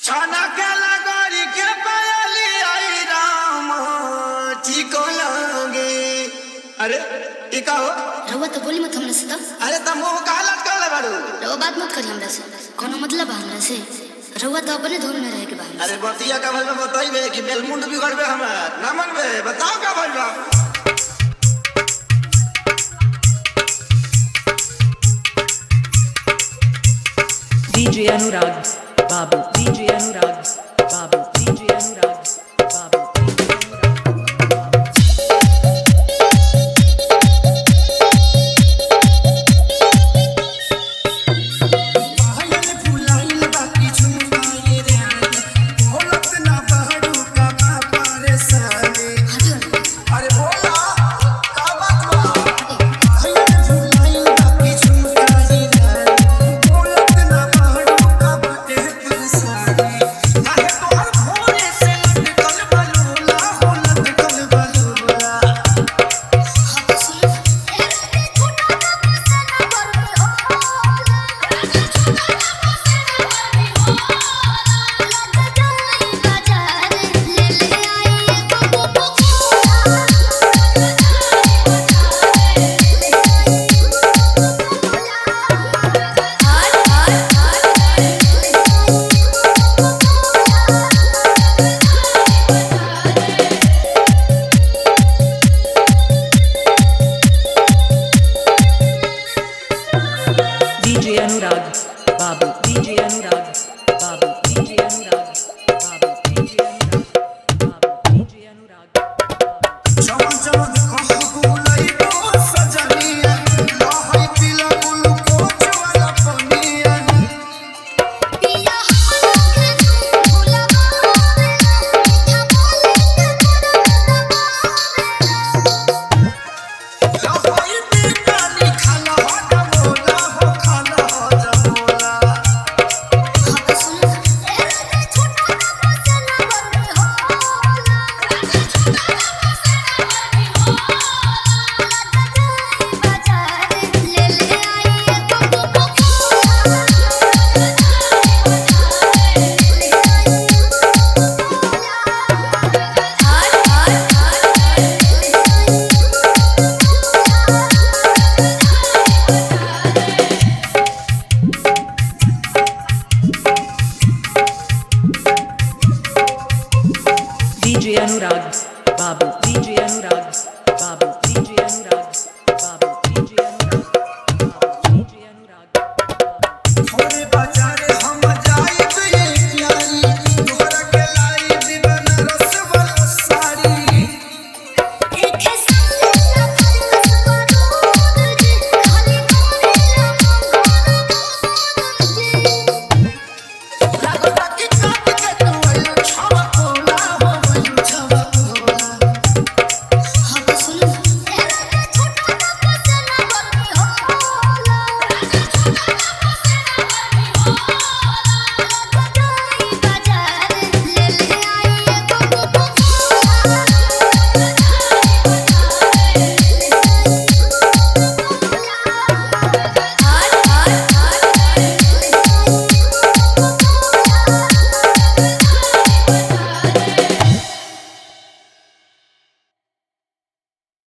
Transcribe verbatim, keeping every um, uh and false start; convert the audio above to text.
छाना के लगोरी के पायली आई राम ठीक लगे। अरे ई का हो रउआ तो बोली मत हमरा से तो। अरे त मुंह कालत काले बाड़ू। रउआ बात मत करी हमरा से, कोनो मतलब बा हमरा से। रउआ तो अपने धुन में रह के बा। अरे बतिया का भल में बताइबे कि बेलमुंड बिगड़बे हमार ना मनबे, बताओ का भल बा। D J Anurag Babu, D J Anurag Babu, D J Anurag Babu, D J Anurag पायल फुलाइल बाकी झुमकाए रे बोलत ना बहड़ू का बा परेशानी। अरे बोला का बात बा। पायल फुलाइल बाकी झुमकाए रे बोलत ना बहड़ू का बाटे परेशानी। काहे तोहर भोरे से लटकल बलूला हो लटकल बलूला। D J Anurag Babu, D J Anurag Babu, D J Anurag Babu, D J Anurag Babu, D J Anurag चमन चमन कहबू लइबो सजनिया लहई पिला ग्लूकोज वाला पनिया। पिया हमरा के भुलावा मीठा बोले के लहई पिला लिखल हो जमोला हो खाना हो जमोला। D J Anurag